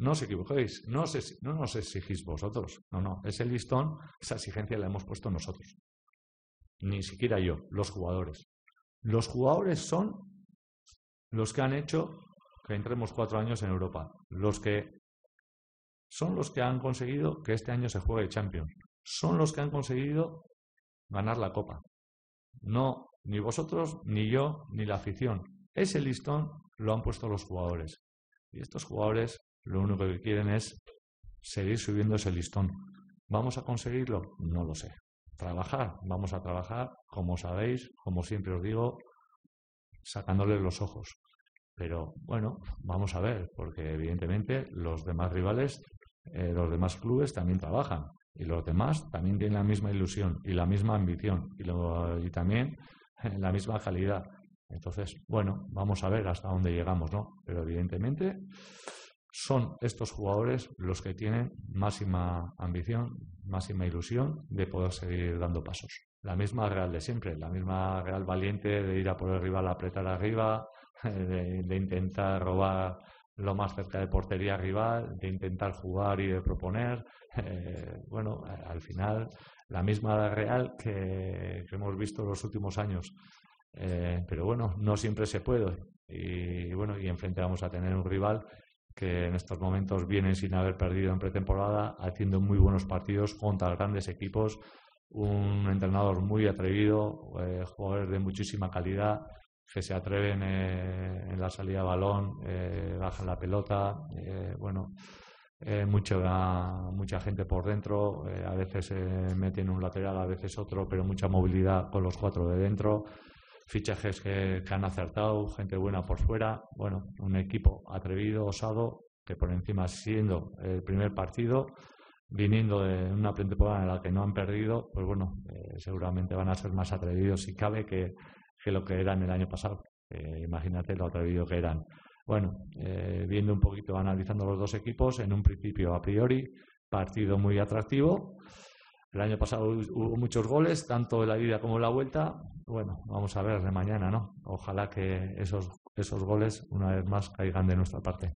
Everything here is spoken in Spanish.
No os equivoquéis, no nos exigís vosotros, no, ese listón, esa exigencia la hemos puesto nosotros. Ni siquiera yo, los jugadores. Los jugadores son los que han hecho que entremos 4 años en Europa, son los que han conseguido que este año se juegue Champions, son los que han conseguido ganar la Copa. No, ni vosotros, ni yo, ni la afición. Ese listón lo han puesto los jugadores. Y estos jugadores lo único que quieren es seguir subiendo ese listón. ¿Vamos a conseguirlo? No lo sé. Trabajar, vamos a trabajar, como sabéis, como siempre os digo, sacándoles los ojos. Pero bueno, vamos a ver, porque evidentemente los demás rivales, los demás clubes también trabajan. Y los demás también tienen la misma ilusión y la misma ambición y también la misma calidad. Entonces, bueno, vamos a ver hasta dónde llegamos, ¿no? Pero evidentemente son estos jugadores los que tienen máxima ambición, máxima ilusión de poder seguir dando pasos. La misma Real de siempre, la misma Real valiente de ir a por el rival, a apretar arriba, de intentar robar lo más cerca de portería rival, de intentar jugar y de proponer. Bueno, al final la misma Real que hemos visto en los últimos años. Pero bueno, no siempre se puede. Y bueno, y enfrente vamos a tener un rival que en estos momentos viene sin haber perdido en pretemporada, haciendo muy buenos partidos contra grandes equipos, un entrenador muy atrevido, jugadores de muchísima calidad que se atreven en la salida de balón, bajan la pelota, bueno, mucha gente por dentro, a veces meten un lateral, a veces otro, pero mucha movilidad con los 4 de dentro, fichajes que han acertado, gente buena por fuera, bueno, un equipo atrevido, osado, que por encima, siendo el primer partido, viniendo de una pretemporada en la que no han perdido, pues bueno, seguramente van a ser más atrevidos si cabe que lo que eran el año pasado. Imagínate lo atrevido que eran. Bueno, viendo un poquito, analizando los dos equipos, en un principio, a priori, partido muy atractivo. El año pasado hubo muchos goles, tanto en la ida como en la vuelta. Bueno, vamos a ver de mañana, ¿no? Ojalá que esos goles, una vez más, caigan de nuestra parte.